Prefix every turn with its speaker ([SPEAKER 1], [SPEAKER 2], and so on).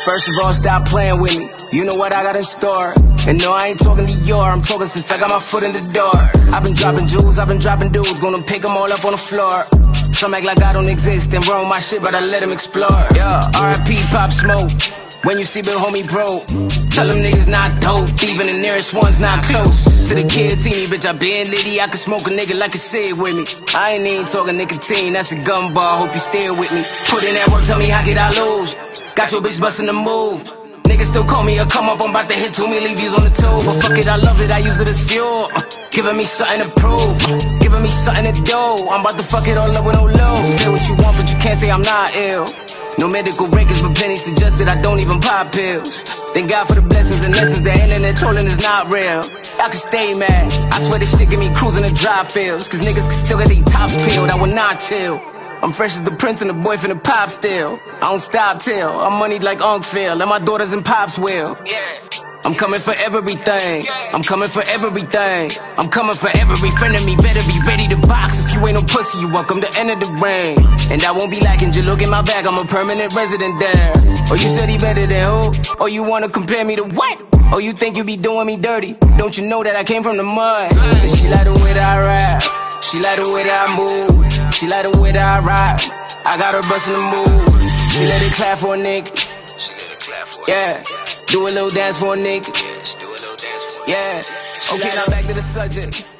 [SPEAKER 1] First of all, stop playing with me. You know what I got in store. And no, I ain't talking to your, I'm talking since I got my foot in the door. I've been dropping jewels, I've been dropping dudes, gonna pick them all up on the floor. Some act like I don't exist and run my shit, but I let them explore. Yeah, R.I.P. Pop Smoke. When you see Bill homie bro, tell them niggas not dope, even the nearest one's not close. To the kid teeny, bitch, I been litty, I can smoke a nigga like a cig with me. I ain't even talking nicotine, that's a gun bar, hope you still with me. Put in that work, tell me how did I lose? Got your bitch bustin' the move. Niggas still call me a come up, I'm about to hit 2 million views on the tube. But fuck it, I love it, I use it as fuel. Giving me something to prove, giving me something to do. I'm about to fuck it all up with no lube. Say what you want, but you can't say I'm not ill. No medical breakers, but plenty suggested I don't even pop pills. Thank God for the blessings and lessons, the internet trolling is not real. I can stay mad, I swear this shit get me cruising the dry fields. Cause niggas can still get their tops peeled, I will not chill. I'm fresh as the prince and the boy from the pop still. I don't stop till I'm moneyed like Unc Phil, and my daughters and pops will. I'm coming for everything, I'm coming for everything. I'm coming for every friend of me, better be ready to box. If you ain't no pussy, you welcome to enter the ring. And I won't be lacking, just look at my back, I'm a permanent resident there. Oh, you said he better than who? Oh, you wanna compare me to what? Oh, you think you be doing me dirty? Don't you know that I came from the mud? And she like the way that I rap, she like the way that I move, she like the way that I ride. I got her bustin' the move. She let it clap for a nigga. Yeah, do a little dance for a nigga. Yeah, okay, now back to the subject.